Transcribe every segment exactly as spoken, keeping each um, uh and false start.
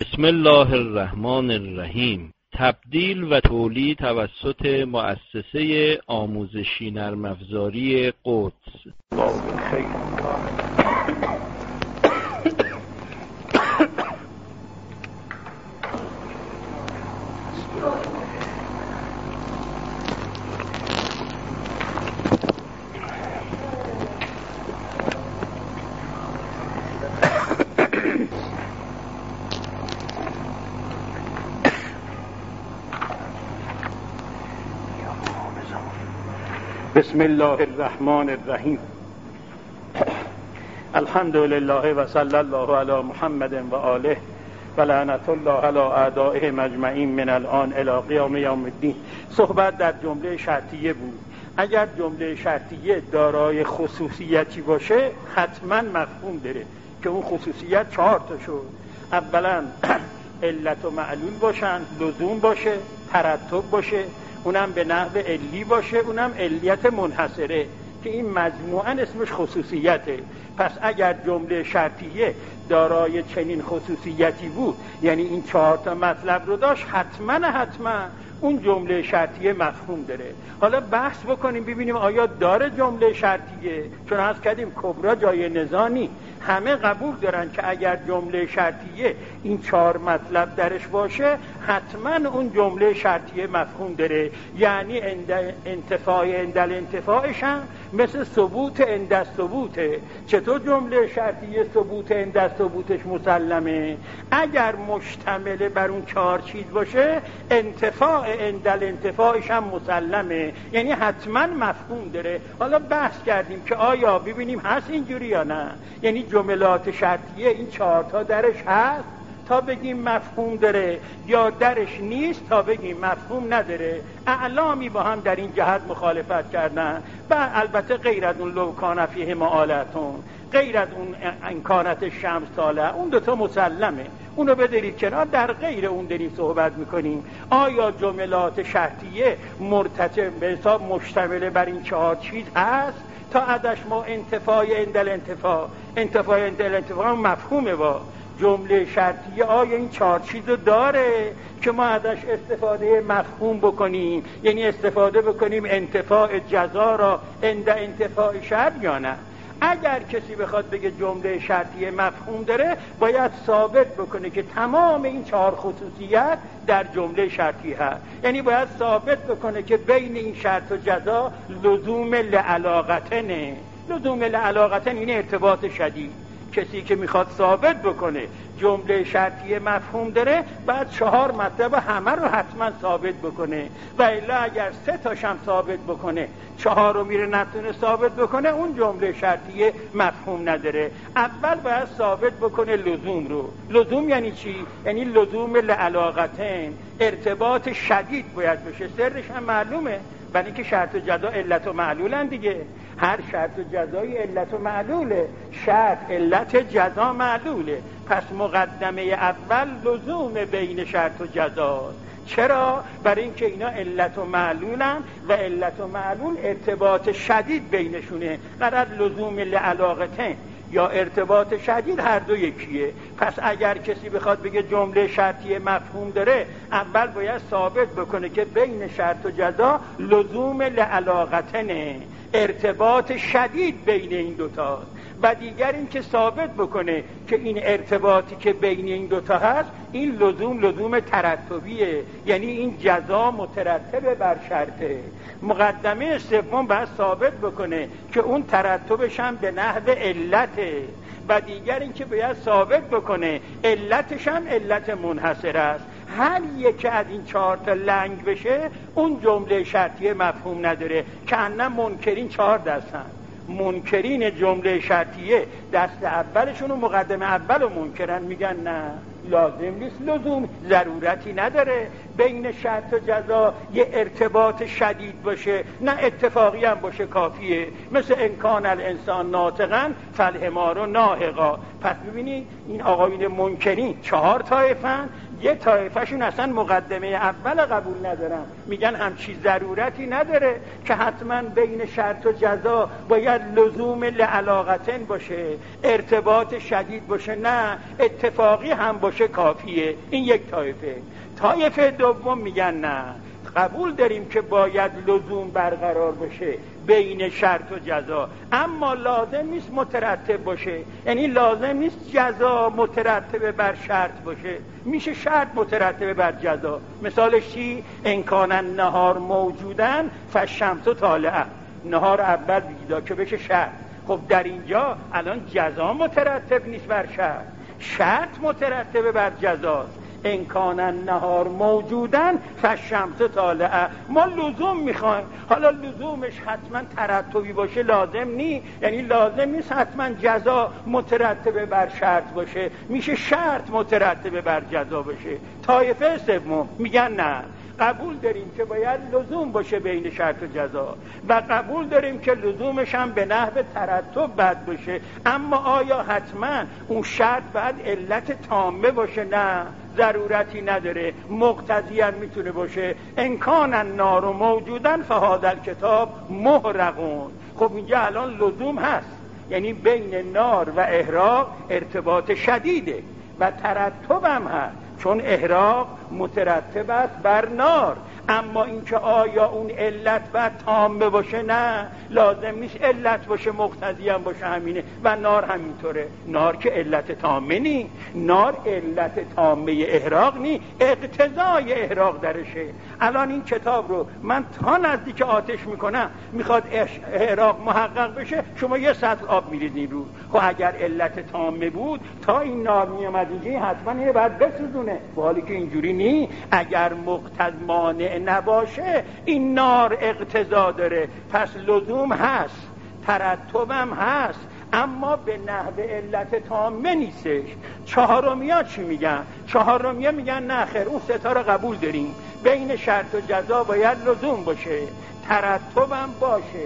بسم الله الرحمن الرحیم. تبدیل و تولید توسط مؤسسه آموزشی نرم افزاری قدس. بسم الله الرحمن الرحیم. الحمد لله و صلی الله علی محمد و آله و لعنت الله علی اعدائهم اجمعین من الان الی قیام یوم الدین. صحبت در جمله شرطیه بود. اگر جمله شرطیه دارای خصوصیتی باشه حتما مفهوم داره که اون خصوصیت چهار تا شد. اولا علت و معلول باشن، لزوم باشه، ترتب باشه، اونم به نحو علی باشه، اونم علیت منحصره که این مجموعاً اسمش خصوصیته. پس اگر جمله شرطیه دارای چنین خصوصیتی بود، یعنی این چهار تا مطلب رو داشت، حتما حتما اون جمله شرطیه مفهوم داره. حالا بحث بکنیم ببینیم آیا داره جمله شرطیه، چون عرض کردیم کبرا جای نزاعی، همه قبول دارن که اگر جمله شرطیه این چهار مطلب درش باشه حتما اون جمله شرطیه مفهوم داره. یعنی انتفاع اندل انتفاعش هم مثل ثبوت اندل ثبوته. چطور جمله شرطیه ثبوت اندل ثبوتش مسلمه؟ اگر مشتمل بر اون چهار چیز باشه انتفاع اندل انتفاعش هم مسلمه، یعنی حتما مفهوم داره. حالا بحث کردیم که آیا ببینیم هست اینجوری یا نه، یعنی جملات شرطیه این چهار تا درش هست تا بگیم مفهوم داره، یا درش نیست تا بگیم مفهوم نداره. اعلامی با هم در این جهت مخالفت کردن. و البته غیر از اون لو کان فیه معالتون، غیر از اون امکانات شمس طالع، اون دوتا مسلمه، اونو بدارید کنار. در غیر اون داریم صحبت میکنیم آیا جملات شرطیه مرتبط به حساب مشتمل بر این چهار چیز هست تا ازش ما انتفاع اندل انتفاع انتفاع اندل انتفاع مفهومه. با جمله شرطیه آیا این چهار چیزو داره که ما ازش استفاده مفهوم بکنیم، یعنی استفاده بکنیم انتفاع جزا را اند انتفاع شرط یا نه؟ اگر کسی بخواد بگه جمله شرطیه مفهوم داره باید ثابت بکنه که تمام این چهار خصوصیت در جمله شرطی هست. یعنی باید ثابت بکنه که بین این شرط و جزا لزوم لعلاقتنه. لزوم لعلاقتن این ارتباط شدید. کسی که میخواد ثابت بکنه جمله شرطیه مفهوم داره بعد چهار مطلب همه رو حتما ثابت بکنه، و الا اگر سه تاش هم ثابت بکنه چهار رو میره نتونه ثابت بکنه اون جمله شرطیه مفهوم نداره. اول باید ثابت بکنه لزوم رو. لزوم یعنی چی؟ یعنی لزوم لعلاقتین، ارتباط شدید باید بشه. سرش هم معلومه، برای اینکه شرط و جزا علت و معلولن دیگه. هر شرط و جزایی علت و معلوله، شرط علت جزا معلوله. پس مقدمه اول لزوم بین شرط و جزا. چرا؟ برای اینکه اینا علت و معلولن و علت و معلول ارتباط شدید بینشونه. قرار لزوم لعلاقتین یا ارتباط شدید هر دو یکیه. پس اگر کسی بخواد بگه جمله شرطیه مفهوم داره اول باید ثابت بکنه که بین شرط و جزا لزوم لعلاقتنه، ارتباط شدید بین این دوتا. و دیگر این که ثابت بکنه که این ارتباطی که بین این دوتا هست این لزوم لزوم ترتبیه، یعنی این جزا مترتب بر شرطه. مقدمه سوم باید ثابت بکنه که اون ترتبش هم به نحو علته. و دیگر این که باید ثابت بکنه علتش هم علت منحصر است. هر یک از این چهار تا لنگ بشه اون جمله شرطیه مفهوم نداره. که انا منکرین چهار دستن. منکرین جمله شرطیه دست اولشون و مقدمه اول و منکرن، میگن نه لازم نیست، لزوم ضرورتی نداره بین شرط و جزا یه ارتباط شدید باشه، نه اتفاقی هم باشه کافیه. مثل انکان الانسان ناطقا فالحمار ناهقا. پس ببینید این آقایون منکرین چهار طایفن، یه طایفه‌شون اصلا مقدمه اول قبول ندارن، میگن همچی ضرورتی نداره که حتما بین شرط و جزا باید لزوم لعلاقتن باشه، ارتباط شدید باشه، نه اتفاقی هم باشه باشه کافیه. این یک طایفه. طایفه دوم میگن نه، قبول داریم که باید لزوم برقرار بشه بین شرط و جزا، اما لازم نیست مترتب باشه. یعنی لازم نیست جزا مترتب بر شرط باشه، میشه شرط مترتب بر جزا. مثالش چی؟ امکان النهار موجودن فالشمس طالعه، نهار اول بیدا که بشه شرط. خب در اینجا الان جزا مترتب نیست بر شرط، شرط مترتب بر جزاست. امکان النهار موجودن فالشمس طالعه. ما لزوم میخوایم، حالا لزومش حتما ترتبی باشه لازم نی، یعنی لازم نیست حتما جزا مترتب بر شرط باشه، میشه شرط مترتب بر جزا باشه. طایفه سوم میگن نه، قبول داریم که باید لزوم باشه بین شرط و جزا و قبول داریم که لزومش هم به نحو ترتب باید باشه، اما آیا حتما اون شرط باید علت تامه باشه؟ نه، ضرورتی نداره، مقتضی هم میتونه باشه. امکان النار موجودن فهذا الکتاب محرقون. خب اینجا الان لزوم هست، یعنی بین نار و احراق ارتباط شدیده و ترتب هم هست، چون احراق مترتب است بر نار. اما اینکه آیا اون علت باید تامه باشه؟ نه، لازم نیست علت باشه، مقتضی هم باشه، همینه. و نار همینطوره، نار که علت تامه نی، نار علت تامه احراق نی، اقتضای احراق درشه. الان این کتاب رو من تا نزدیک آتش میکنم، میخواد احراق محقق بشه، شما یه سطل آب میریزین رو. خب اگر علت تامه بود تا این نار میامد اینجا حتما اینه باید بسوزونه، حالی که اینجوری نی. اگر مقتض مانع نباشه این نار اقتضا داره، پس لزوم هست، ترتبم هست، اما به نحو علت تامه نیستش. چهارمیا چی میگن؟ چهارمیا میگن نه خیر، اون ستا رو قبول داریم، بین شرط و جزا باید لزوم باشه، ترتبم باشه،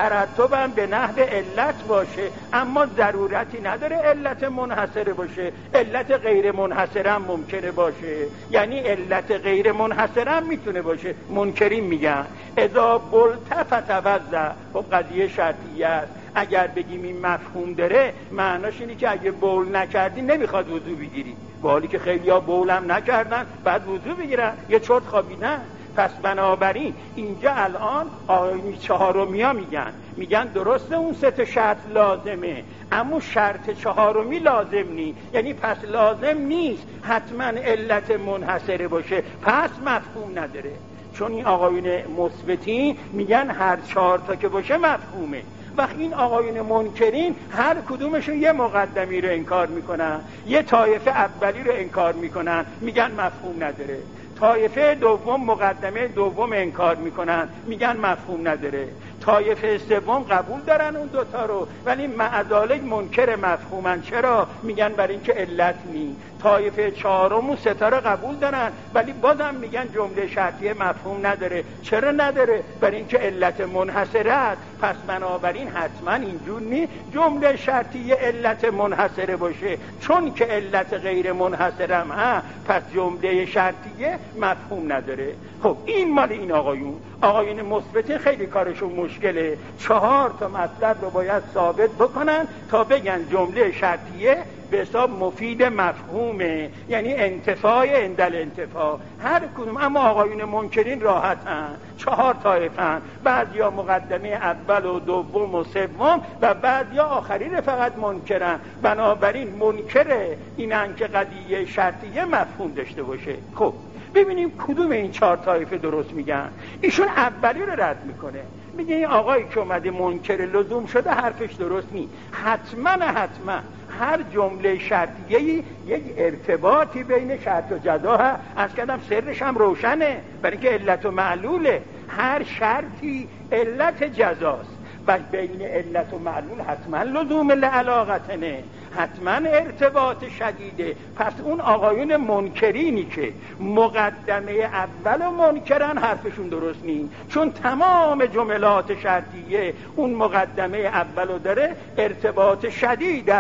ترتبم به نحو علت باشه، اما ضرورتی نداره علت منحصره باشه، علت غیر منحصره هم ممکنه باشه. یعنی علت غیر منحصره هم میتونه باشه. منکرین میگن اذا بلت فتوضا. خب قضیه شرطیه است. اگر بگیم این مفهوم داره، معناش اینه که اگه بول نکردی نمیخواد وضو بگیری، با حالی که خیلی ها بول هم نکردن بعد وضو بگیرن، یه چرت خوابیدن. پس بنابراین اینجا الان آیین چهارمی ها میگن میگن درسته اون سه تا شرط لازمه، اما شرط چهارمی لازم نی، یعنی پس لازم نیست حتما علت منحصره باشه، پس مفهوم نداره. چون این آقایون مثبتین میگن هر چهار تا که باشه مفهومه، وقتی این آقایون منکرین هر کدومشون یه مقدمی رو انکار میکنن، یه طایفه اولی رو انکار میکنن، میگن مفهوم نداره. طایفه دوم مقدمه دوم انکار میکنن، میگن مفهوم نداره. طایفه سوم قبول دارن اون دوتا رو، ولی معذالک منکر مفهومن. چرا؟ میگن برای اینکه علت نی. طایفه چهارم و ستاره قبول دارن، ولی بازم میگن جمله شرطیه مفهوم نداره. چرا نداره؟ برای اینکه علت منحصره است. پس بنابراین حتما اینجور نی جمله شرطیه علت منحصره باشه، چون که علت غیر منحصره هم ها، پس جمله شرطیه مفهوم نداره. خب این مال این آقایون. آقایون مثبت خیلی کارشون مشکله، چهار تا مطلب رو باید ثابت بکنن تا بگن جمله شرطیه به حساب مفید مفهومه، یعنی انتفاع اندل انتفاع هر کدوم. اما آقایون منکرین راحتن، چهار طایفن، بعضیا مقدمه اول و دوم و سوم و بعضیا آخرین فقط منکرن. بنابراین منکر اینن که قضیه شرطیه مفهوم داشته باشه. خب ببینیم کدوم این چهار طایفه درست میگن. ایشون اولی رو رد میکنه، میگه این آقایی که اومده منکر لزوم شده حرفش درست نی. حتما حتما هر جمله شرطیه یک ارتباطی بین شرط و جزا هست. از کردم سرش هم روشنه، برای اینکه علت و معلوله. هر شرطی علت جزاست و بین علت و معلول حتما لزوم لعلاقتنه، حتما ارتباط شدیده. پس اون آقایون منکرینی که مقدمه اول و منکرن حرفشون درست نیست، چون تمام جملات شرطیه اون مقدمه اولو داره ارتباط شدید است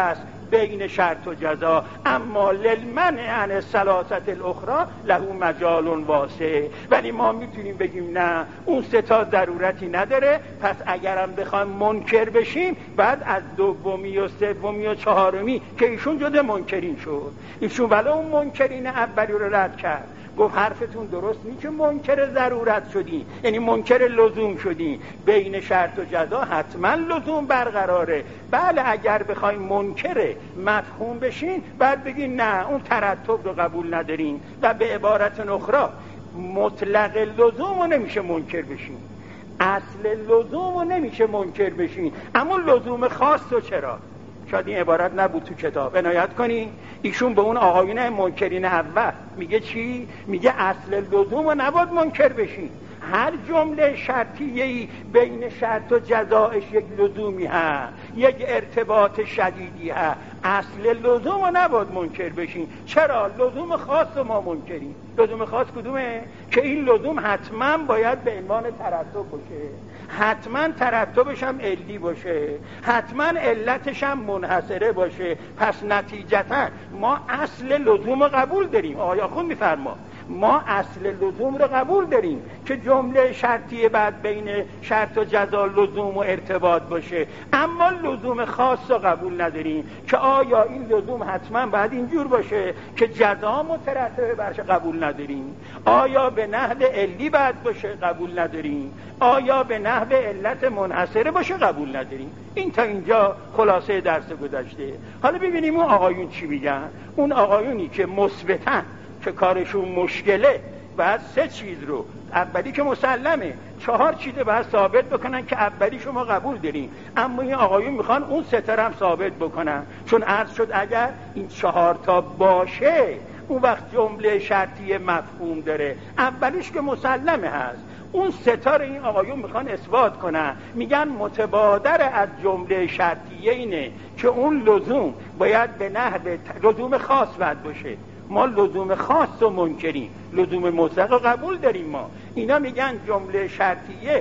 بین شرط و جزا، اما للمنع عن الثلاثه الاخرى له مجال واسع. ولی ما میتونیم بگیم نه، اون سه تا ضرورتی نداره، پس اگرم بخوایم منکر بشیم بعد از دومی و سومی و چهارمی که ایشون جزء منکرین شد. ایشون ولی اون منکرین اولی رو رد کرد، گفت حرفتون درست نیست که منکر ضرورت شدی، یعنی منکر لزوم شدی، بین شرط و جزا حتما لزوم برقراره. بله اگر بخوایم منکر مفهوم بشین بعد بگین نه، اون ترتب رو قبول ندارین و به عبارت اخرى مطلق لزوم رو نمیشه منکر بشین، اصل لزوم رو نمیشه منکر بشین، اما لزوم خاص رو چرا؟ شاید این عبارت نبود تو کتاب، عنایت کنی. ایشون به اون آقایون منکرین اول میگه چی؟ میگه اصل لزوم رو نباید منکر بشین، هر جمله شرطیه‌ای بین شرط و جزایش یک لزومی هست، یک ارتباط شدیدی هست، اصل لزوم رو نباید منکر بشین. چرا؟ لزوم خاص رو ما منکریم. لزوم خاص کدومه؟ که این لزوم حتما باید به عنوان ترتب باشه، حتما ترتبش هم علی باشه، حتما علتش هم منحصره باشه. پس نتیجتا ما اصل لزوم رو قبول داریم. آقای آخوند میفرما ما اصل لزوم رو قبول داریم که جمله شرطی بعد بین شرط و جزا لزوم و ارتباط باشه، اما لزوم خاص رو قبول نداریم که آیا این لزوم حتما باید اینجور باشه که جزا مترتبه برش، قبول نداریم. آیا به نحو علی باید باشه، قبول نداریم. آیا به نحو علت منحصره باشه، قبول نداریم. این تا اینجا خلاصه درس گذشته. حالا ببینیم اون آقایون چی میگن. اون آقایونی که مثبتن که کارشون مشکله، بعد سه چیز رو، اولی که مسلمه، چهار چیز باید ثابت بکنن که اولی شما قبول دارین، اما این آقایون میخوان اون سه تا هم ثابت بکنن. چون عرض شد اگر این چهار تا باشه اون وقت جمله شرطی مفهوم داره، اولیش که مسلمه هست، اون ستاره این آقایون میخوان اثبات کنن. میگن متبادر از جمله شرطیه اینه که اون لزوم باید به نحو لزوم خاص باید باشه. ما لزوم خاص رو منکریم، لزوم مطلق رو قبول داریم. ما اینا میگن جمله شرطیه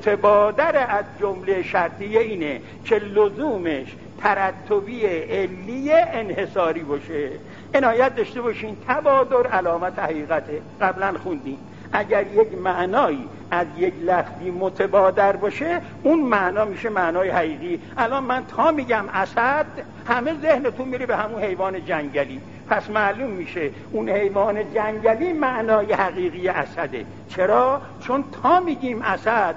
متبادر از جمله شرطیه اینه که لزومش ترتبی علی انحصاری باشه. عنایت داشته باشین تبادر علامت حقیقته، قبلا خوندیم. اگر یک معنایی از یک لفظی متبادر باشه اون معنا میشه معنای حقیقی. الان من تا میگم اسد همه ذهنتون میره به همون حیوان جنگلی، پس معلوم میشه اون حیوان جنگلی معنای حقیقی اسده. چرا؟ چون تا میگیم اسد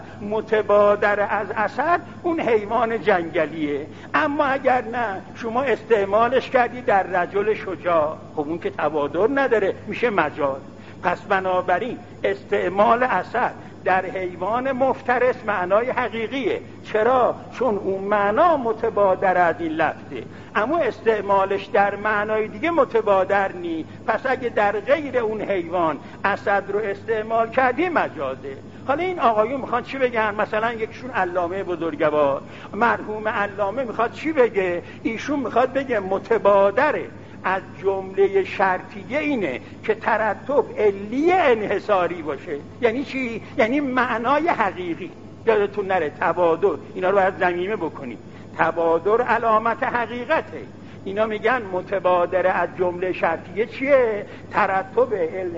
متبادر از اسد اون حیوان جنگلیه. اما اگر نه شما استعمالش کردی در رجل شجاع، خب اون که تبادر نداره، میشه مجاز. پس بنابراین استعمال اسد در حیوان مفترس معنای حقیقیه. چرا؟ چون اون معنا متبادر از این لفظه، اما استعمالش در معنای دیگه متبادر نی. پس اگه در غیر اون حیوان اسد رو استعمال کردی مجازه. حالا این آقایون میخوان چی بگن؟ مثلا یکشون علامه بزرگوار مرحوم علامه میخواد چی بگه؟ ایشون میخواد بگه متبادره از جمله شرطیه اینه که ترتب علی انحصاری باشه. یعنی چی؟ یعنی معنای حقیقی. یادتون نره تبادر، اینا رو باید ضمیمه بکنید، تبادر علامت حقیقته. اینا میگن متبادر از جمله شرطیه چیه؟ ترتب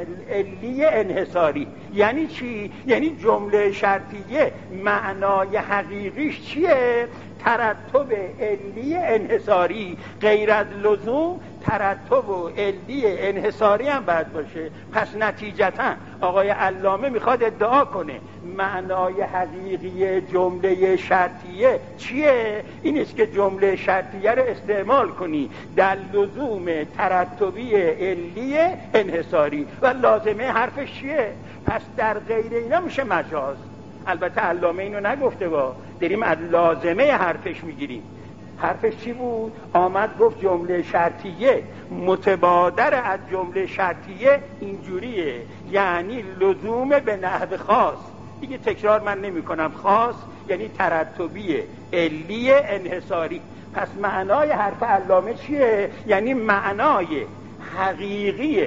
علی انحصاری. یعنی چی؟ یعنی جمله شرطیه معنای حقیقیش چیه؟ ترتب علی انحصاری. غیر از لزوم ترتب و علی انحصاری هم باید باشه. پس نتیجتا آقای علامه میخواد ادعا کنه معنای حقیقی جمله شرطیه چیه؟ این است که جمله شرطیه رو استعمال کنی در لزوم ترتبی علی انحصاری و لازمه حرفش چیه؟ پس در غیر اینا میشه مجاز. البته علامه اینو نگفته، با داریم از لازمه حرفش میگیریم. حرفش چی بود؟ آمد گفت جمله شرطیه متبادر از جمله شرطیه اینجوریه، یعنی لزوم به نحو خاص. دیگه تکرار من نمی کنم. خاص یعنی ترتبی علی انحصاری. پس معنای حرف علامه چیه؟ یعنی معنای حقیقی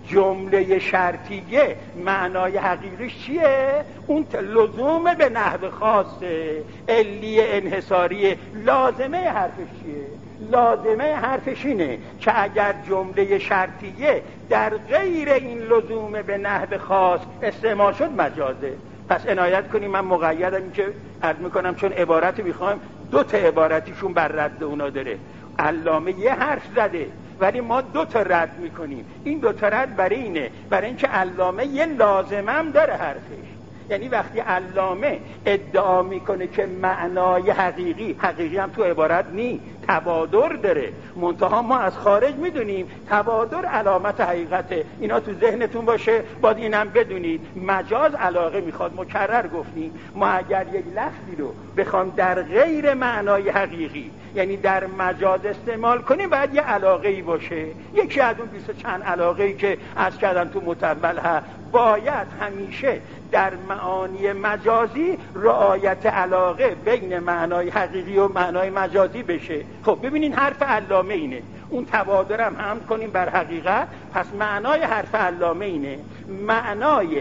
جمله شرطیه معنای حقیقیش چیه؟ اون لزوم به نحو خاصه، علی انحصاری. لازمه حرفش چیه؟ لازمه حرفش اینه که اگر جمله شرطیه در غیر این لزوم به نحو خاص استعمال شد مجازه. پس عنایت کنیم، من مقیدم این که عرض میکنم چون عبارت میخوایم دو تا عبارتیشون بر رد اونا داره. علامه یه حرف زده ولی ما دو تا رد میکنیم. این دو تا رد برای اینه، برای اینکه علامه یه لازمم داره حرفش. یعنی وقتی علامه ادعا میکنه که معنای حقیقی، حقیقی هم تو عبارت نی، تبادر داره، منتها ما از خارج میدونیم تبادر علامت حقیقته. اینا تو ذهنتون باشه، باید اینم بدونید. مجاز علاقه میخواد، مکرر گفتیم ما اگر یک لفظی رو بخوام در غیر معنای حقیقی یعنی در مجاز استعمال کنیم باید یه علاقه‌ای باشه. یکی از اون بیست چند علاقه‌ای که از کردن تو متول هست، باید همیشه در معانی مجازی رعایت علاقه بین معنای حقیقی و معنای مجازی بشه. خب ببینین حرف علامه اینه، اون تبادرم هم کنیم بر حقیقت. پس معنای حرف علامه اینه، معنای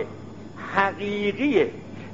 حقیقی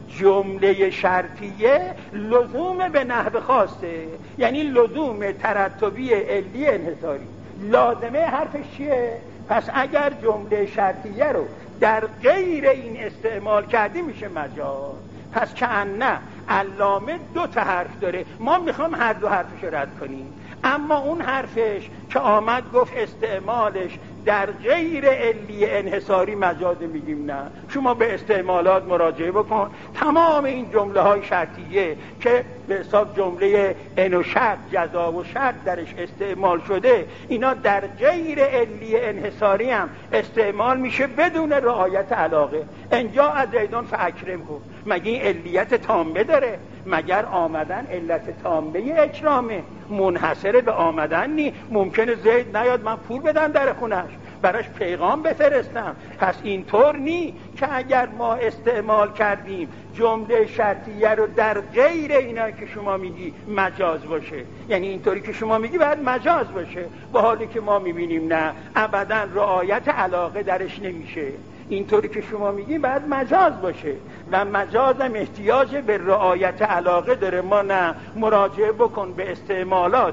جمله شرطیه لزوم به نحو خاصه، یعنی لزوم ترتبی علی انحصاری. لازمه حرفش چیه؟ پس اگر جمله شرطیه رو در غیر این استعمال کردی میشه مجاز. پس که نه علامه دو تا حرف داره، ما میخوام هر دو حرفش رو رد کنیم. اما اون حرفش که آمد گفت استعمالش در غیر علی انحصاری مجازه، میگیم نه. شما به استعمالات مراجعه بکن، تمام این جمله های شرطیه که به حساب جمله ان و شرط، جزا و شرط درش استعمال شده، اینا در غیر علی انحصاری هم استعمال میشه بدون رعایت علاقه. انجا از زیدان فاکرم کن، مگه این علیت تامه داره؟ مگر آمدن علت تامه اکرامه؟ منحصره به آمدن نی. ممکنه زید نیاد من پول بدم در خونش، براش پیغام بفرستم. پس اینطور نی که اگر ما استعمال کردیم جمله شرطیه رو در غیر اینا که شما میگی مجاز باشه، یعنی اینطوری که شما میگی باید مجاز باشه، با حالی که ما میبینیم نه، ابدا رعایت علاقه درش نمیشه. اینطوری که شما میگین باید مجاز باشه و مجاز هم احتیاج به رعایت علاقه داره. ما نه، مراجعه بکن به استعمالات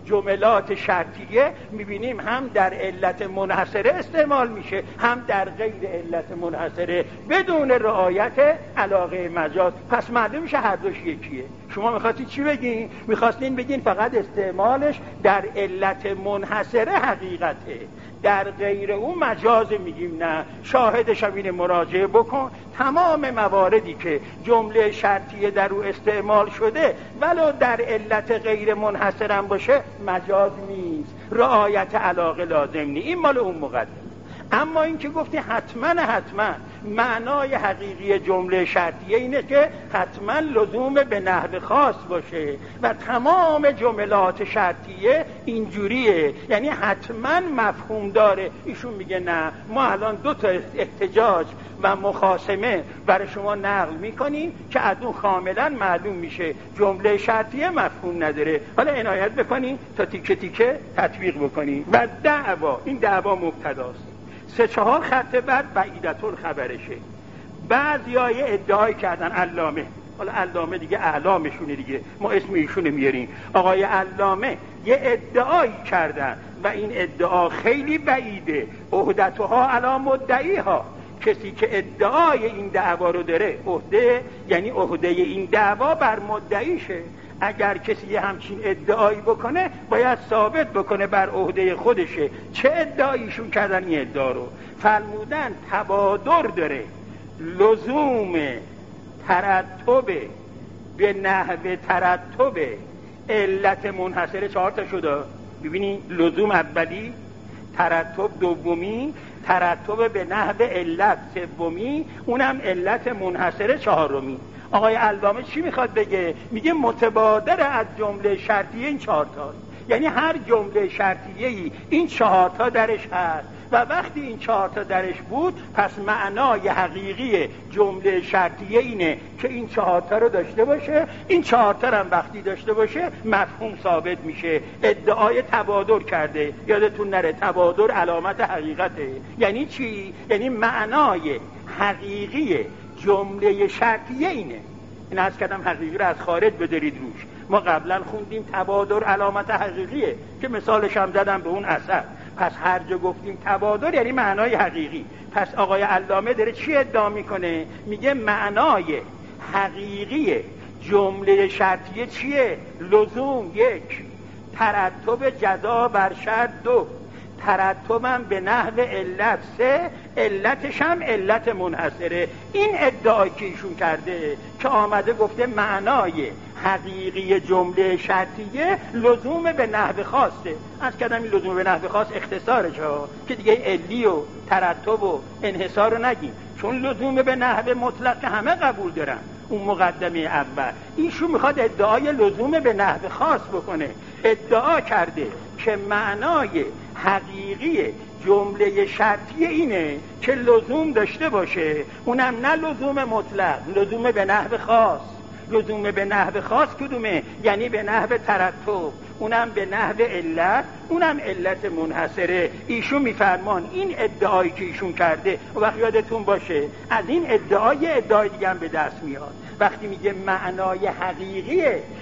جملات شرطیه، میبینیم هم در علت منحصره استعمال میشه، هم در غیر علت منحصره بدون رعایت علاقه مجاز. پس معلوم میشه هر دوش یکیه. شما میخواستید چی بگین؟ میخواستین بگین فقط استعمالش در علت منحصره حقیقته، در غیر اون مجاز. میگیم نه، شاهدش هم اینه، مراجعه بکن تمام مواردی که جمله شرطیه در او استعمال شده ولو در علت غیر منحصرم باشه مجاز نیست، رعایت علاقه لازم نیست. این مال اون مقدم. اما این که گفتی حتما حتما معنای حقیقی جمله شرطیه اینه که حتما لزوم به نحو خاص باشه و تمام جملات شرطیه اینجوریه، یعنی حتما مفهوم داره. ایشون میگه نه، ما الان دو تا احتجاج و مخاصمه برای شما نقل میکنیم که از اون کاملا معلوم میشه جمله شرطیه مفهوم نداره. حالا عنایت بکنیم تا تیکه تیکه تطبیق بکنیم. و دعوا، این دعوا مبتداست، سه چهار خط بعد بعیدت الخبرشه. بعضیای ادعای کردن علامه، حالا علامه دیگه اعلامشونه دیگه، ما اسم ایشونه میاریم، آقای علامه یه ادعایی کردن و این ادعا خیلی بعیده. عهدتها علی مدعیها، کسی که ادعای این دعوا رو داره، عهده یعنی عهده این دعوا بر مدعیشه. اگر کسی همچین ادعایی بکنه باید ثابت بکنه بر عهده خودشه. چه ادعایشون کردن این ادعا رو؟ فرمودن تبادر داره، لزوم ترتب به نحو ترتب علت منحصره. چهار تا شده، ببینی، لزوم اولی، ترتب دومی، ترتب به نحو علت سومی، اونم علت منحصره چهارمی. آقای علامه چی میخواد بگه؟ میگه متبادر از جمله شرطیه این چهار تاست، یعنی هر جمله شرطیه‌ای این چهار تا درش هست. و وقتی این چهار تا درش بود پس معنای حقیقی جمله شرطیه اینه که این چهار تا رو داشته باشه، این چهار تا هم وقتی داشته باشه مفهوم ثابت میشه. ادعای تبادر کرده، یادتون نره تبادر علامت حقیقته. یعنی چی؟ یعنی معنای حقیقی جمله شرطیه اینه. این از کردم حقیقی رو از خارج بدارید روش. ما قبلا خوندیم تبادر علامت حقیقیه که مثالش هم زدم به اون اثر. پس هر جا گفتیم تبادر یعنی معنای حقیقی. پس آقای علامه داره چی ادعا میکنه؟ میگه معنای حقیقی جمله شرطیه چیه؟ لزوم یک، ترتب جزا بر شرط دو، ترتبم به نحو علت سه، علتش هم علت منحصره. این ادعایی که ایشون کرده که آمده گفته معنای حقیقی جمله شرطیه لزوم به نحو خاصه. از کدام این لزوم به نحو خاص اختصارش ها که دیگه علی و ترتب و انحصار رو نگیم، چون لزوم به نحو مطلق همه قبول دارن. اون مقدمه اول ایشون میخواد ادعای لزوم به نحو خاص بکنه. ادعا کرده که معنای حقیقی جمله شرطی اینه که لزوم داشته باشه، اونم نه لزوم مطلق، لزوم به نحو خاص. لزوم به نحو خاص کدومه؟ یعنی به نحو ترتب، اونم به نحو علت، اونم علت منحصره. ایشون میفرمان این ادعایی که ایشون کرده و وقتی یادتون باشه از این ادعای ادعای دیگه هم به دست میاد. وقتی میگه معنای حقیقی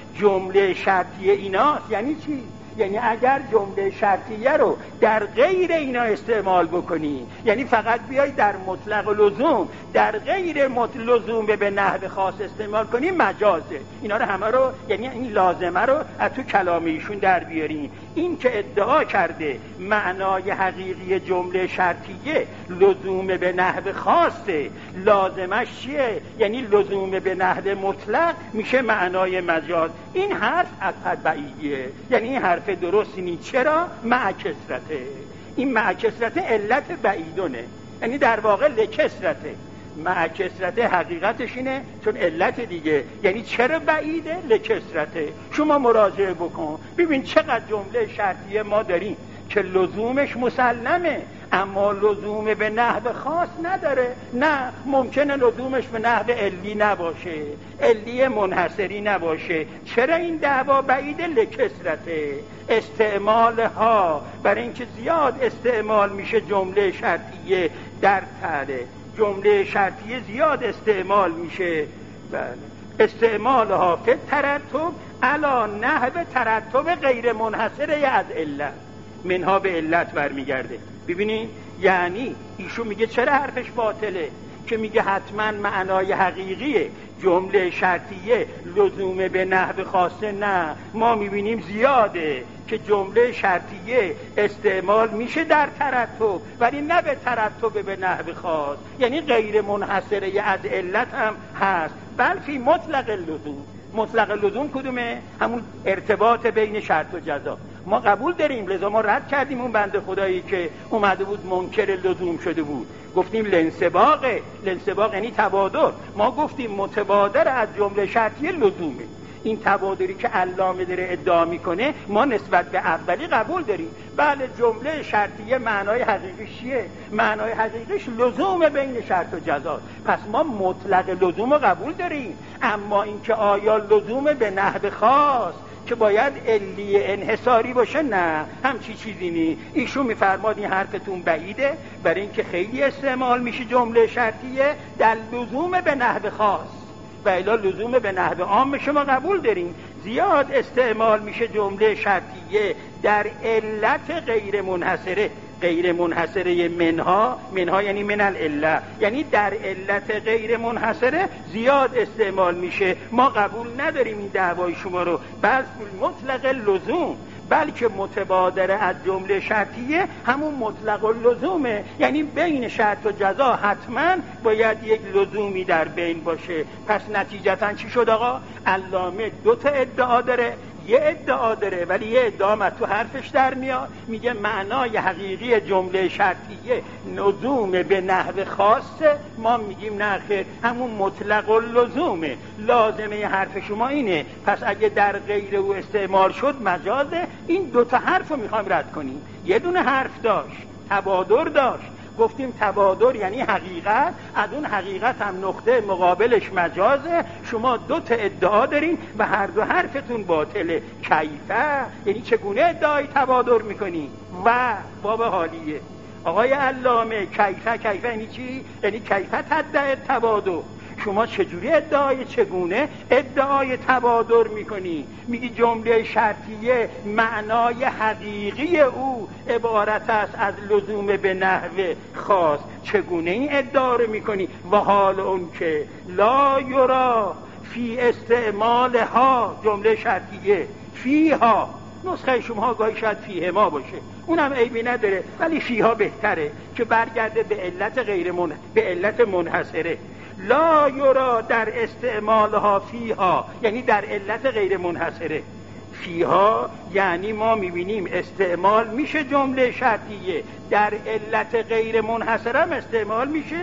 جمله شرطی ایناست یعنی چی؟ یعنی اگر جمله شرطیه رو در غیر اینا استعمال بکنی، یعنی فقط بیای در مطلق و لزوم در غیر مطلق لزوم به نحو خاص استعمال کنی، مجازه. اینا رو همه رو یعنی این لازمه رو از تو کلام ایشون در بیاریم. این که ادعا کرده معنای حقیقی جمله شرطیه لزوم به نحو خاصه، لازمش چیه؟ یعنی لزوم به نحو مطلق میشه معنای مجاز. این حرف از تبعیه، یعنی این حرف درستی نیست. چرا؟ مع کثرته. این مع کثرته علت بعیدونه، یعنی در واقع لکثرته. مع کثرته حقیقتش اینه چون علت دیگه. یعنی چرا بعیده؟ لکثرته. شما مراجعه بکن ببین چقدر جمله شرطیه ما داریم که لزومش مسلمه اما لزوم به نحو خاص نداره. نه، ممکنه لزومش به نحو علی نباشه، علی منحصری نباشه. چرا این دعوا بعیده؟ لکثرته. استعمال ها برای اینکه زیاد استعمال میشه جمله شرطیه در تعالی، جمله شرطیه زیاد استعمال میشه. بله، استعمال ها فی ترتب علا نحو ترتب غیر منحصره از علت، منها به علت برمیگرده. ببینید یعنی ایشون میگه چرا حرفش باطله که میگه حتما معنای حقیقی جمله شرطیه لزوم به نحو خاصه. نه، ما میبینیم زیاده که جمله شرطیه استعمال میشه در ترتب ولی نه به ترتب به نحو خاص، یعنی غیر منحصره از علت هم هست، بل فی مطلق اللزوم. مطلق لزوم کدومه؟ همون ارتباط بین شرط و جزا. ما قبول داریم، لذا ما رد کردیم اون بنده خدایی که اومده بود منکر لزوم شده بود، گفتیم لانسباقه. لانسباق یعنی تبادر. ما گفتیم متبادر از جمله شرطیه لزومه. این تبادری که علامه داره ادعا میکنه ما نسبت به اولی قبول داریم. بله، جمله شرطیه معنای حقیقیش چیه؟ معنای حقیقیش لزوم بین شرط و جزا. پس ما مطلق لزوم رو قبول داریم، اما اینکه آیا لزوم به نحو خاص که باید علی انحصاری باشه، نه، همچی چیزی نی. ایشون میفرماد این حرفتون بعیده برای اینکه خیلی استعمال میشه جمله شرطیه در لزوم به نحو خاص و الا لزوم به نحو عام شما قبول داریم. زیاد استعمال میشه جمله شرطیه در علت غیر منحصره. غیر منحصره منها، منها یعنی من العله، یعنی در علت غیر منحصره زیاد استعمال میشه. ما قبول نداریم این دعوای شما رو. بل مطلق لزوم، بلکه متبادر از جمله شرطیه همون مطلق اللزومه، یعنی بین شرط و جزا حتما باید یک لزومی در بین باشه. پس نتیجتا چی شد آقا؟ علامه دو تا ادعا داره. یه ادعا داره ولی یه ادعا از تو حرفش در میاد، میگه معنای حقیقی جمله شرطیه لزوم به نحو خاصه. ما میگیم نه خیر، همون مطلق اللزومه. لازمه حرف شما اینه، پس اگه در غیر او استعمال شد مجازه. این دوتا حرف رو میخوایم رد کنیم. یه دونه حرف داشت، تبادر داشت. گفتیم تبادر یعنی حقیقت، از اون حقیقت هم نقطه مقابلش مجازه. شما دو تا ادعا دارین و هر دو حرفتون باطله. کیفه یعنی چگونه ادعای تبادر میکنی؟ و باب حالیه آقای علامه، کیفه کیفه یعنی چی؟ یعنی کیفه تدعی تبادر. شما چجوری ادعای چگونه ادعای تبادر میکنی؟ میگی جمله شرطیه معنای حقیقی او عبارت است از لزوم به نحو خاص. چگونه این ادعا رو میکنی؟ و حال اون که لا یرا فی استعمالها، جمله شرطیه فیها، نسخه شما گاهی شاید فیه ما باشه، اونم عیبی نداره، ولی فیها بهتره که برگرده به علت غیر من... به علت منحصره. لا یرا در استعمالها فیها یعنی در علت غیر منحصره. فیها یعنی ما میبینیم استعمال میشه جمله شرطیه، در علت غیر منحصره هم استعمال میشه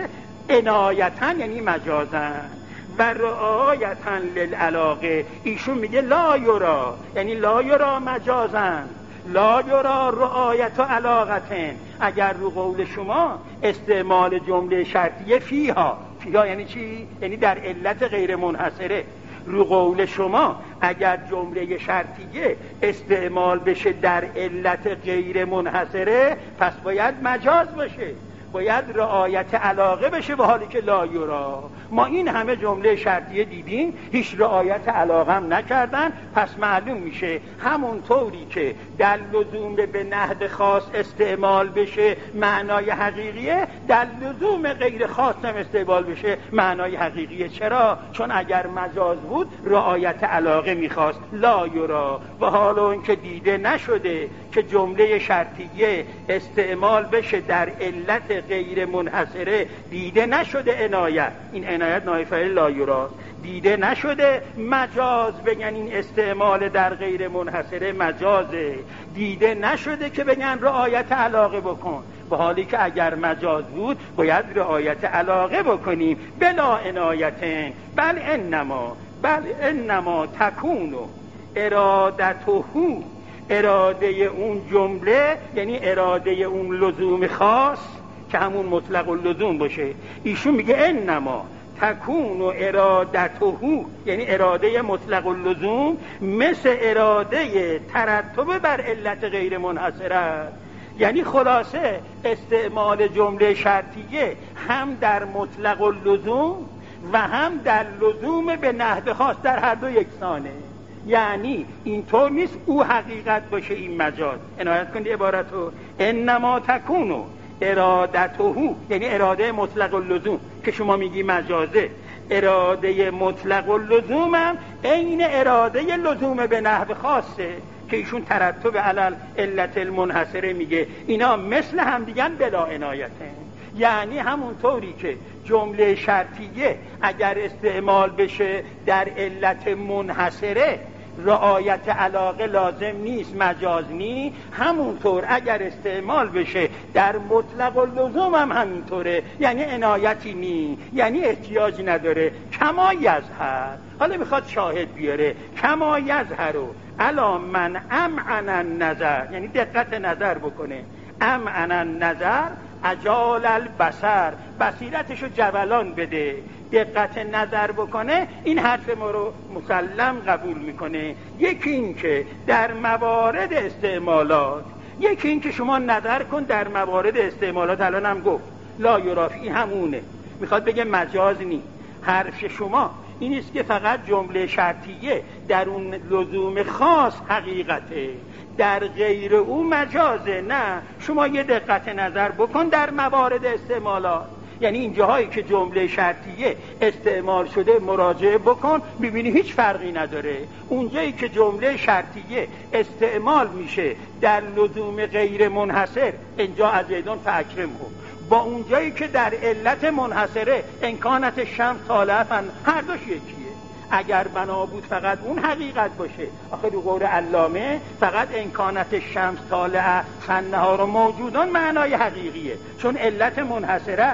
عنایتاً یعنی مجازاً و رعایتاً للعلاقه. ایشون میگه لا یرا یعنی لا یرا مجازاً، لا یرا رعایت و علاقتن. اگر رو قول شما استعمال جمله شرطیه فیها، فیها یعنی چی؟ یعنی در علت غیر منحصره. رو قول شما اگر جمله شرطیه استعمال بشه در علت غیر منحصره، پس باید مجاز باشه، باید رعایت علاقه بشه، به حالی که لا یرا. ما این همه جمله شرطیه دیدیم هیچ رعایت علاقه هم نکردن، پس معلوم میشه همون طوری که در لزوم به نحو خاص استعمال بشه معنای حقیقیه، در لزوم غیر خاص هم استعمال بشه معنای حقیقیه. چرا؟ چون اگر مجاز بود رعایت علاقه میخواست. لا یرا و حالا اون که دیده نشده که جمله شرطیه استعمال بشه در علت غیر منحصره، دیده نشده عنایت، این عنایت نایب فاعل لا یرا، دیده نشده مجاز بگن این استعمال در غیر منحصره مجازه، دیده نشده که بگن رعایت علاقه بکن، به حالی که اگر مجاز بود باید رعایت علاقه بکنیم. بلا عنایتن بل انما بل انما تکونو ارادته، اراده اون جمله یعنی اراده اون لزوم خاص که همون مطلق اللزوم باشه. ایشون میگه انما تکون و ارادته یعنی اراده مطلق اللزوم مثل اراده ترتب بر علت غیر منحصره. یعنی خلاصه استعمال جمله شرطیه هم در مطلق اللزوم و هم در لزوم به نحو خاص در هر دو یکسانه. یعنی اینطور نیست او حقیقت باشه این مجاز. عنایت کنید عبارتو انما تکونو ارادته یعنی اراده مطلق اللزوم که شما میگی مجازه، اراده مطلق اللزوم هم عین اراده لزوم به نحو خاصه که ایشون ترتب علل علت المنحصره میگه. اینا مثل هم دیگن بلا عنایته. یعنی همون طوری که جمله شرطیه اگر استعمال بشه در علت منحصره رعایت علاقه لازم نیست، مجاز نی، همونطور اگر استعمال بشه در مطلق اللزوم هم همینطوره، یعنی عنایتی نی، یعنی احتیاج نداره. کما یظهر، حالا میخواد شاهد بیاره، کما یظهرو الا من امعن النظر، یعنی دقت نظر بکنه، امعن النظر اجال البصر، بصیرتشو جولان بده، دقت نظر بکنه، این حرف ما رو مسلم قبول میکنه. یکی این که در موارد استعمالات، یکی این که شما نظر کن در موارد استعمالات، الان هم گفت لا یرافی، این همونه، میخواد بگه مجاز نی. حرف شما این است که فقط جمله شرطیه در اون لزوم خاص حقیقته، در غیر او مجازه. نه، شما یه دقت نظر بکن در موارد استعمالات، یعنی این جاهایی که جمله شرطیه استعمال شده مراجعه بکن، ببینی هیچ فرقی نداره. اونجایی که جمله شرطیه استعمال میشه در لزوم غیر منحصر، اینجا از زیدون فاکرمه، با اونجایی که در علت منحصره انکانت شمس طالعه فن، هر دوش یکیه. اگر بنا بود فقط اون حقیقت باشه، آخه رو قول علامه فقط انکانت شمس طالعه فن نهار موجودان معنای حقیقیه، چون علت منحصره است.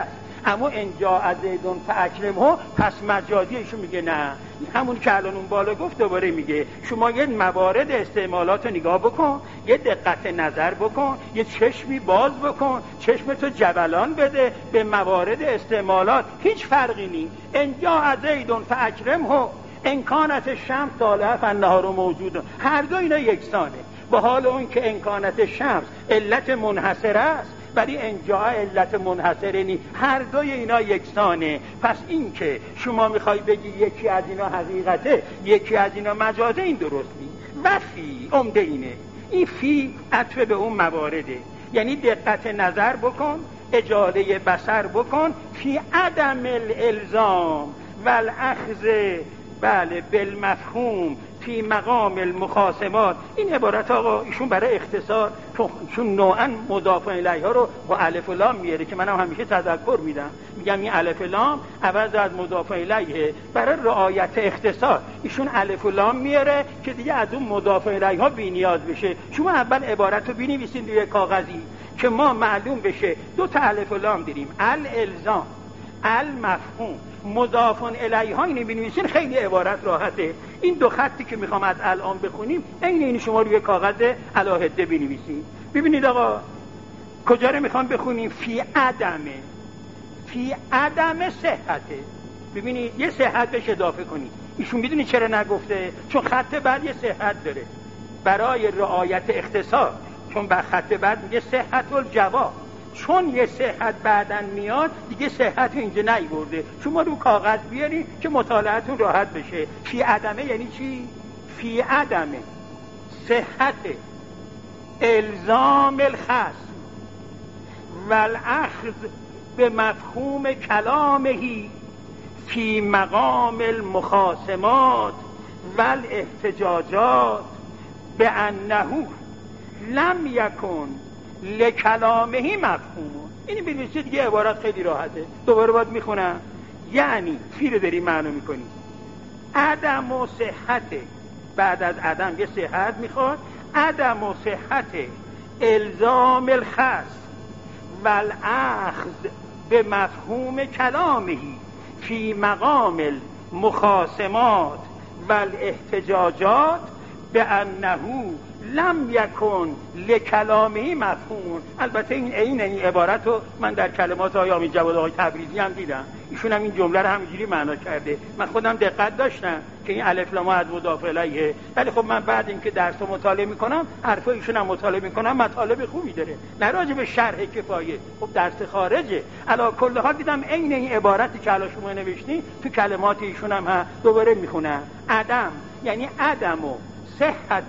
اما انجا از زیدون فاکرمه پس مجازی ایشون میگه نه، همون که الان اون بالا گفت دوباره میگه شما یه موارد استعمالات رو نگاه بکن، یه دقت نظر بکن، یه چشمی باز بکن، چشمتو جبلان بده به موارد استعمالات، هیچ فرقی نیست. انجا از زیدون فاکرمه امکانت شمس طالع فالنهار موجود، هر دو اینا یکسانه، با حال اون که امکانت شمس علت منحصره است ولی انجا علت منحصره نی، هر دوی اینا یکسانه. پس این که شما میخوای بگی یکی از اینا حقیقته یکی از اینا مجازه، این درست نی. و فی عمده اینه، این فی عطف به اون موارده، یعنی دقت نظر بکن، اجاله بصر بکن، فی عدم الالزام و الاخذ بله بالمفهوم فی مقام المخاصمات. این عبارت آقا ایشون برای اختصار، چون نوعا مضاف الیها رو با الف و لام میاره که منم همیشه تذکر میدم، میگم این الف و لام عوض از مضاف الیه، برای رعایت اختصار ایشون الف و لام میاره که دیگه از اون مضاف الیها بی نیاز بشه. شما اول عبارت رو بنویسین روی کاغذی که ما معلوم بشه دو تا الف و لام داریم، الالزام المفهوم مضاف الیها، اینو بنویسین خیلی عبارت راحته. این دو خطی که میخوام از الان بخونیم عین این شما روی کاغذ علاهده بنویسین. ببینید آقا کجا رو میخوام بخونیم؟ فی عدمه، فی عدم صحته. ببینید یه صحت بهش اضافه کنید. ایشون میدونی چرا نگفته؟ چون خط بعد یه صحت داره برای رعایت اختصار، چون بر خط بعد میگه صحت الجواب، چون یه صحت بعدن میاد دیگه صحت اینجا نیورده، شما رو کاغذ بیاری که مطالعتون راحت بشه. فی عدمه یعنی چی؟ فی عدمه صحت الزام الخصم و الاخذ به مفهوم کلامهی فی مقام المخاصمات و الاحتجاجات به انه لم یکن لکلامهی مفهوم. اینی بنویسید دیگه عبارت خیلی راحته، دوباره باید میخونم. یعنی فی رو داری معنی میکنی عدم و صحت، بعد از عدم یه صحت میخواد، عدم و صحت الزام الخصم و الاخذ به مفهوم کلامهی فی مقام المخاصمات و الاحتجاجات به انه لم یکن لکلامهی مفهوم. البته این عین این عبارت رو من در کلمات آیامی جواد آقای تبریزی هم دیدم، ایشون هم این جمله رو همینجوری معنا کرده. من خودم دقت داشتم که این الف لام از مضاف الیه، ولی خب من بعد اینکه درس رو مطالعه میکنم حرفا ایشون هم مطالعه میکنم، مطالب خوبی داره، نه راجع به شرح کفایه، خب درس خارجه. علی کل حال دیدم عین این عبارتی که الان شما نوشتین تو کلمات ایشون هم ها، دوباره میخونم. عدم یعنی عدم و صحت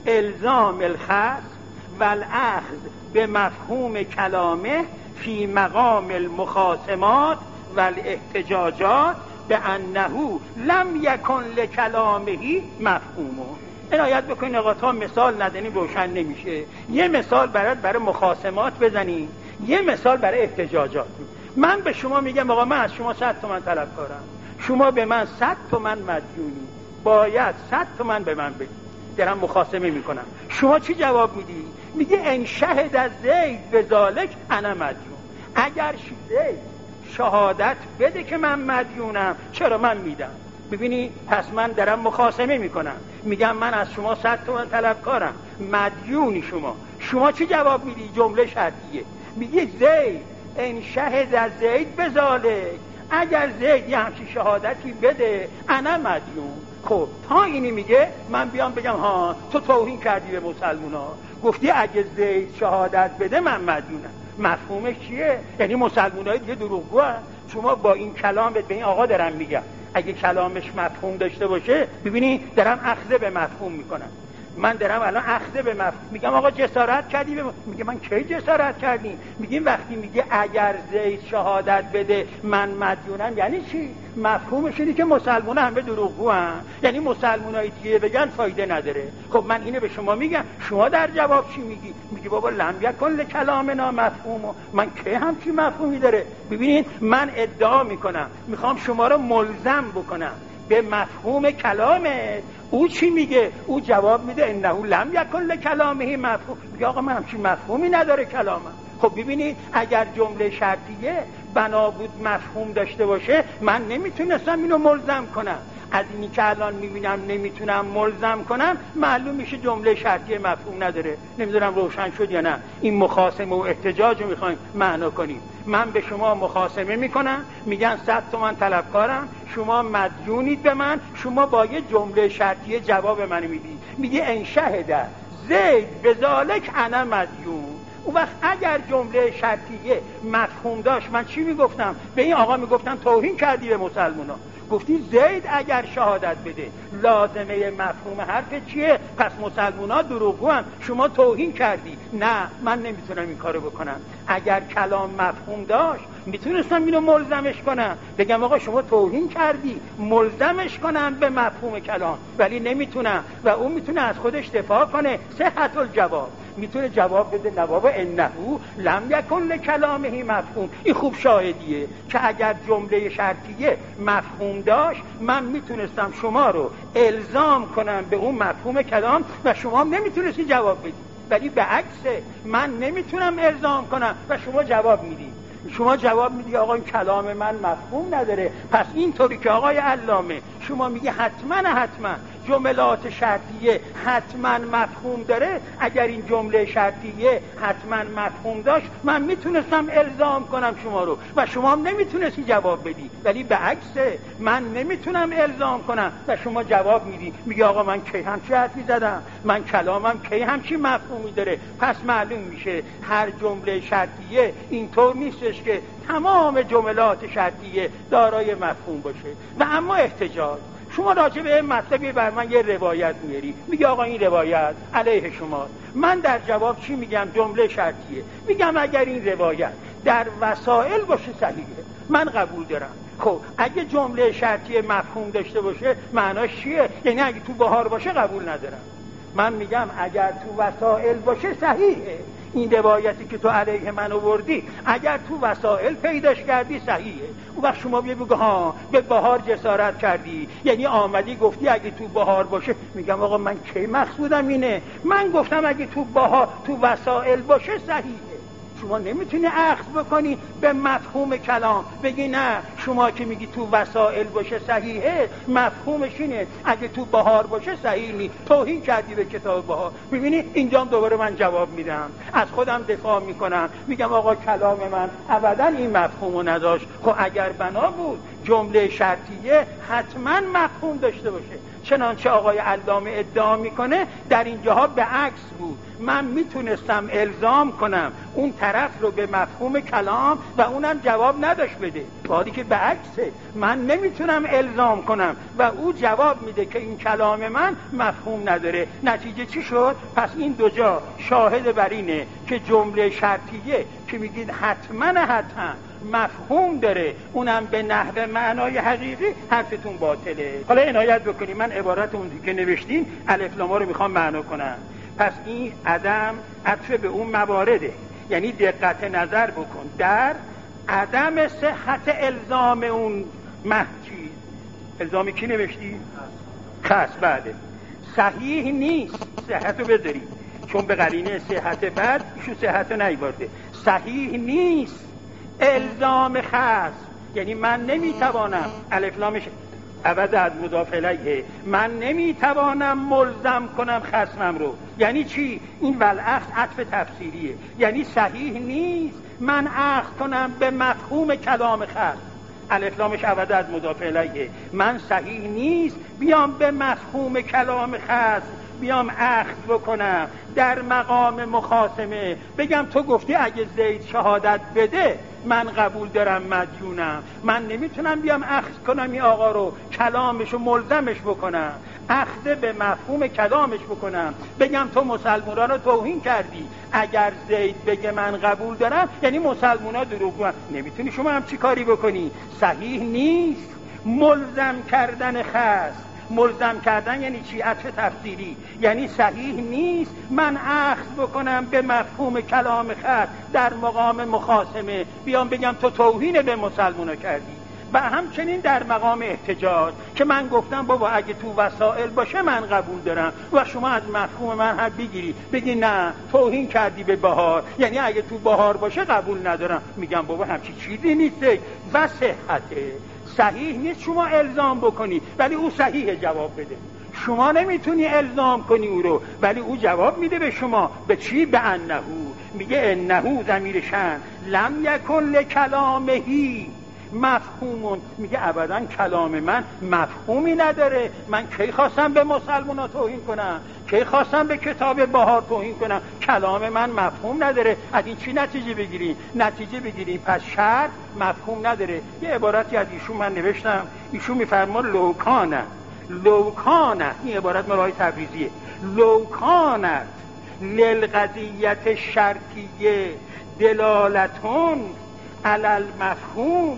الزام الخصم و الاخذ به مفهوم کلامه فی مقام المخاصمات و الاحتجاجات به انه لم یکن لکلامهی مفهوم. عنایت بکنین آقا تا مثال ندنی روشن نمیشه. یه مثال برات برای مخاصمات بزنین، یه مثال برای احتجاجات. من به شما میگم آقا من از شما صد تومن طلبکارم، شما به من صد تومن مدیونی، باید صد تومن به من بدی، دارم مخاصمه میکنم. شما چی جواب میدی؟ میگه ان شهد از زید به ذالک انا مدیون. اگر زید شهادت بده که من مدیونم، چرا من میدم؟ ببینی پس من دارم مخاصمه میکنم، میگم من از شما صد تومن طلبکارم، مدیونی شما. شما چی جواب میدی؟ جمله شرطیه، میگه زید ان شهد از زید به ذالک، اگر زید یه همچین شهادتی بده انا مدیون. خب تا اینی میگه من بیام بگم ها تو توهین کردی به مسلمان ها، گفتی اگه زید شهادت بده من مدیونم، مفهومش چیه؟ یعنی مسلمان های دیگه دروغگو هست. شما با این کلام به این آقا دارم میگم اگه کلامش مفهوم داشته باشه، ببینی دارم اخذ به مفهوم میکنم. من دارم الان اخذ به مفهوم میگم آقا جسارت کردی به... میگه من کی جسارت کردیم؟ میگیم وقتی میگه اگر زید شهادت بده من مدیونم، یعنی چی؟ مفهومش اینه که مسلمان همه دروغگو هستن، یعنی مسلمانای دیگه بگن فایده نداره. خب من اینو به شما میگم، شما در جواب چی میگی؟ میگی بابا لم یکن لکلامنا مفهوم. من کی همچین مفهومی داره؟ ببینید من ادعا میکنم، میخوام شما رو ملزم بکنم به مفهوم کلامه. او چی میگه؟ او جواب میده انه لم یکن لکلامه مفهوم. میگه آقا من همچین مفهومی نداره کلامم. خب ببینید اگر جمله شرطیه بنا بود مفهوم داشته باشه، من نمیتونستم اینو ملزم کنم. از اینی که الان میبینم نمیتونم ملزم کنم، معلوم میشه جمله شرطیه مفهوم نداره. نمیدونم روشن شد یا نه. این مخاصمه و احتجاج رو میخوایم معنا کنیم. من به شما مخاصمه میکنم، میگن صد تومن طلبکارم، شما مدیونید به من، شما با یه جمله شرطیه جواب منو میدی. میگه ان شهد زید بذالک انا مدیون. اون وقت اگر جمله شرطیه مفهوم داشت، من چی میگفتم؟ به این آقا میگفتم توهین کردی به مسلمونا. گفتی زید اگر شهادت بده، لازمه مفهوم حرف چیه؟ پس مسلمونا دروغگوان، شما توهین کردی. نه، من نمیتونم این کارو بکنم. اگر کلام مفهوم داشت میتونستم اینو ملزمش کنم، بگم آقا شما توهین کردی، ملزمش کنم به مفهوم کلام، ولی نمیتونم. و اون میتونه از خودش دفاع کنه. صحت الجواب، میتونه جواب بده نواب انه لم یکن لکلامه مفهوم. این خوب شاهدیه که اگر جمله شرطیه مفهوم داشت، من میتونستم شما رو الزام کنم به اون مفهوم کلام و شما هم نمیتونستی جواب بدی. ولی به عکسه، من نمیتونم الزام کنم و شما جواب میدی. شما جواب میدی آقا این کلام من مفهوم نداره. پس اینطوری که آقای علامه شما میگی حتما حتما جملات شرطیه حتما مفهوم داره، اگر این جمله شرطیه حتما مفهوم داشت، من میتونستم الزام کنم شما رو و شما هم نمیتونستی جواب بدی. ولی به عکسه، من نمیتونم الزام کنم و شما جواب میدی. میگه آقا من کی همچی حرفی زدم؟ من کلامم کی همچی مفهومی داره؟ پس معلوم میشه هر جمله شرطیه اینطور نیستش که تمام جملات شرطیه دارای مفهوم باشه. و اما احتجاج، شما راجع به مطلبی بر من یه روایت میاری، میگه آقا این روایت علیه شما. من در جواب چی میگم؟ جمله شرطیه. میگم اگر این روایت در وسائل باشه صحیحه، من قبول دارم. خب اگه جمله شرطیه مفهوم داشته باشه معناش چیه؟ یعنی اگه تو بهار باشه قبول ندارم. من میگم اگر تو وسائل باشه صحیحه. این روایتی که تو علیه من آوردی اگر تو وسائل پیداش کردی صحیحه. اون وقت شما بیا بگو ها به بهار جسارت کردی، یعنی آمدی گفتی اگه تو بهار باشه. میگم آقا من کی مقصودم اینه؟ من گفتم اگه تو بهار تو وسائل باشه صحیحه. شما نمیتونی اخذ بکنی به مفهوم کلام بگی نه شما که میگی تو وسائل باشه صحیحه، مفهومش اینه اگه تو بهار باشه صحیح نی. توهین کردی به کتاب بهار. میبینی اینجام دوباره من جواب میدم، از خودم دفاع میکنم، میگم آقا کلام من ابدا این مفهومو نداشت. خب اگر بنا بود جمله شرطیه حتما مفهوم داشته باشه. چنانچه آقای علامه ادعا میکنه در اینجاها به عکس بود. من میتونستم الزام کنم اون طرف رو به مفهوم کلام و اونم جواب نداشت بده، باید که به عکسه. من نمیتونم الزام کنم و او جواب میده که این کلام من مفهوم نداره. نتیجه چی شد؟ پس این دو جا شاهد بر اینه که جمله شرطیه که میگید حتما حتما مفهوم داره، اونم به نحو معنای حقیقی، حرفتون باطله. حالا عنایت بکنید، من عبارت اون که نوشتین الف لام رو میخوام معنا کنم. پس این عدم عطف به اون موارده، یعنی دقت نظر بکن در عدم صحت الزام اون محچیز. الزامی کی نوشتی؟ خاص. بعده صحیح نیست، صحت رو بذاری، چون به قرینه صحت بعد ایشون صحت رو نیورده. صحیح نیست الزام خاص، یعنی من نمیتوانم، الف لامش عوض از مضاف الیه، من نمیتوانم ملزم کنم خصمم رو. یعنی چی؟ این والعکس عطف تفسیریه، یعنی صحیح نیست من اخذ کنم به مفهوم کلام خصم. الف لامش عوض از مضاف الیه، من صحیح نیست بیام به مفهوم کلام خصم بیام اخذ بکنم در مقام مخاصمه، بگم تو گفتی اگه زید شهادت بده من قبول دارم مدیونم. من نمیتونم بیام اخذ کنم این آقا رو کلامشو ملزمش بکنم، اخذ به مفهوم کلامش بکنم، بگم تو مسلمانان رو توهین کردی، اگر زید بگه من قبول دارم یعنی مسلمانان دروغگوان. نمیتونی شما هم چی کاری بکنی؟ صحیح نیست ملزم کردن خاص. ملزم کردن یعنی چی؟ عطف تفسیری، یعنی صحیح نیست من اخذ بکنم به مفهوم کلام خاص در مقام مخاصمه، بیام بگم تو توهین به مسلمونا کردی. و همچنین در مقام احتجاج که من گفتم بابا اگه تو وسائل باشه من قبول دارم و شما از مفهوم من هر بگیری بگی نه توهین کردی به بهار، یعنی اگه تو بهار باشه قبول ندارم. میگم بابا همچی چیزی نیسته و صحته صحیح نیست شما الزام بکنی ولی او صحیح جواب بده. شما نمیتونی الزام کنی او رو ولی او جواب میده به شما. به چی؟ به انهو. میگه انهو ضمیر شأن لم یکن لکلامهی مفهومون. میگه ابدا کلام من مفهومی نداره. من کی خواستم به مسلمونا توهین کنم؟ کی خواستم به کتاب بهار توهین کنم؟ کلام من مفهوم نداره. از این چی نتیجه بگیریم؟ نتیجه بگیریم پس شرط مفهوم نداره. یه عبارتی از ایشون من نوشتم، ایشون میفرما لوکانه لوکانت، این عبارت مال آقای تبریزیه، لوکانت للقضیت شرطیه دلالتون علی المفهوم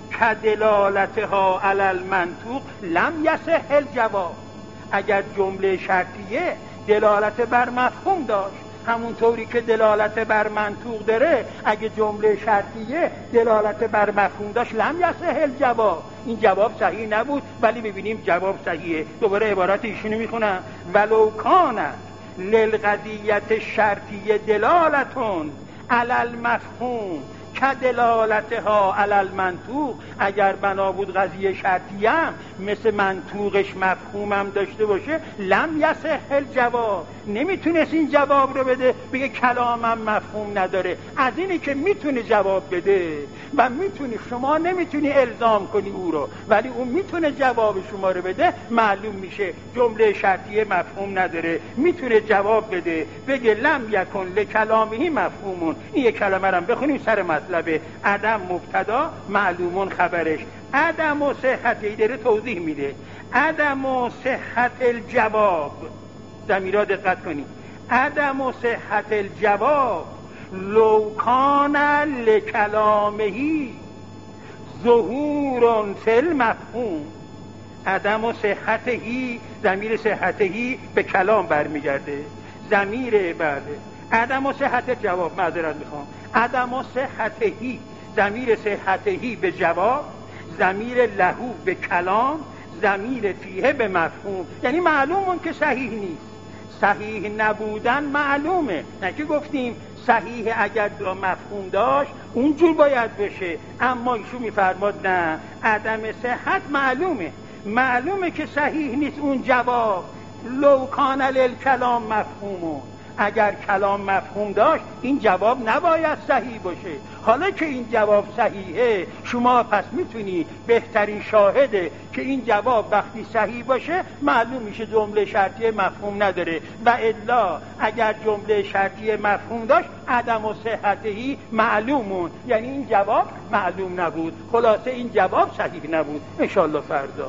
کدلالتها علی المنطوق لم یصح الجواب. اگر جمله شرطیه دلالت بر مفهوم داشت همونطوری که دلالت بر منطوق داره، اگه جمله شرطیه دلالت بر مفهوم داشت لم یصح الجواب، این جواب صحیح نبود. ولی ببینیم جواب صحیحه. دوباره عبارت ایشونو میخونم ولو کانت للقضیت شرطیه دلالتون علی المفهوم کدلالتها علی المنطوق. اگر بنا بود قضیه شرطیه هم مثل منطوقش مفهومم داشته باشه لم یصح الجواب، نمیتونست این جواب رو بده بگه کلامم مفهوم نداره. از اینی که میتونه جواب بده و میتونی، شما نمیتونی الزام کنی او رو ولی اون میتونه جواب شما رو بده، معلوم میشه جمله شرطیه مفهوم نداره. میتونه جواب بده بگه لم یکن لکلامه مفهومون. این یک کلمه رو بخونیم سر مطلبه عدم مبتدا معلومون خبرش. عدم و صحت داره توضیح میده. عدم و صحت الجواب، ضمیرها دقت کنید، عدم و صحت الجواب لو کان لکلامهی ظهور فی المفهوم. عدم و صحتهی، ضمیر صحتهی به کلام برمیگرده. ضمیر بعد عدم و صحت جواب، معذرت میخوام، عدم و صحتهی، ضمیر صحتهی به جواب، ضمیر لهو به کلام، ضمیر فیه به مفهوم. یعنی معلومون که صحیح نیست. صحیح نبودن معلومه، نه که گفتیم صحیح اگر مفهوم داشت اونجور باید بشه. اما ایشون میفرماد نه، عدم صحت معلومه، معلومه که صحیح نیست اون جواب. لو کان للکلام مفهومه، اگر کلام مفهوم داشت این جواب نباید صحیح باشه. حالا که این جواب صحیحه شما پس میتونی، بهترین شاهده که این جواب وقتی صحیح باشه معلوم میشه جمله شرطیه مفهوم نداره. و الا اگر جمله شرطیه مفهوم داشت عدم و صحتهی معلومون، یعنی این جواب معلوم نبود. خلاصه این جواب صحیح نبود. انشالله فردا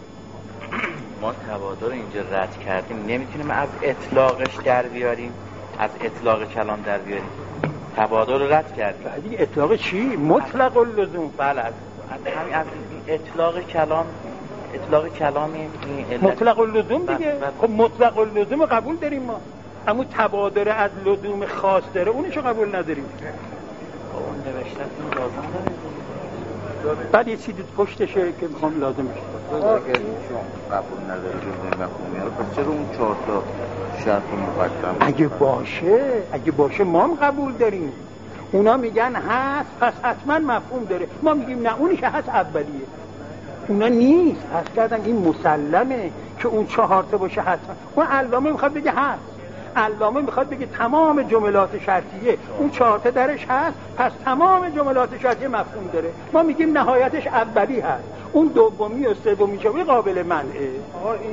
ما تبادر اینجا رد کردیم، نمیتونیم از اطلاقش در بیاریم، از اطلاق کلام در بیاریم. تبادر رو رد کردیم. بعدی اطلاق چی؟ مطلق اللزوم. بله، از همین از اطلاق کلام، اطلاق کلام این مطلق اللزوم دیگه. خب مطلق اللزوم قبول داریم ما، اما تبادر از لزوم خاص داره اونشو قبول نداریم. اون نوشتن این لازم داره. بعد یه چیزی پشتشه که میخوام لازم میشه. اگه شما قبول نداره جمله مفهومی رو، پس چرا اون چهار تا شرط مقدم؟ اگه باشه، اگه باشه ما هم قبول داریم. اونا میگن هست پس حتما مفهوم داره، ما میگیم نه اونی که هست اولیه. اونا نیست، هست کردن این مسلمه که اون چهار تا باشه حتما. اون علامه میخواد بگه هست، علامه میخواد بگه تمام جملات شرطیه اون چهار تا درش هست، پس تمام جملات شرطیه مفهوم داره. ما میگیم نهایتش اولی هست، اون دومی و سومی چه قابل منعه. آقا این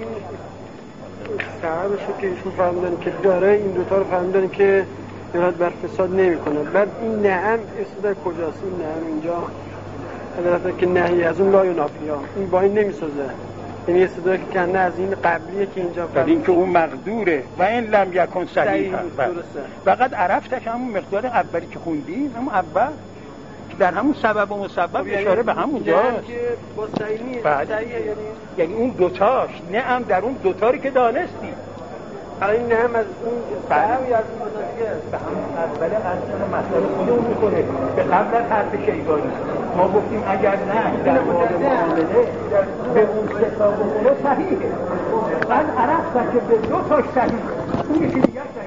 صاحبشو که ایشون فهمیدن که داره، این دوتا رو فهمیدن که یاد بر فساد نمیکنه. بعد این نعم استدار کجاست؟ این نعم اینجا البته که نهی از اون لا ینافیا، این با این نمیسازه. یعنی استدار که کنه از این قبلیه که اینجا ولی این که اون مقدوره و این لم یکن صحیح هست. فقط عرفتش همون مقدار اولی که خوندیم، همون اول که در همون سبب و مسبب اشاره به همون جاست که با صحیح نیست. یعنی یعنی اون دوتاش، نه هم در اون دوتاری که دانستی الان این هم از اون فهمی از اون دیگه به همون اول اصلا مسئله خودمون میخوره به قبل از حرف شیطانی ما گفتیم اگر نه در باب معامله به اون کتاب خونه صحیحه من عرفتم که به دو تاش صحیح اون یکی دیگر صحیح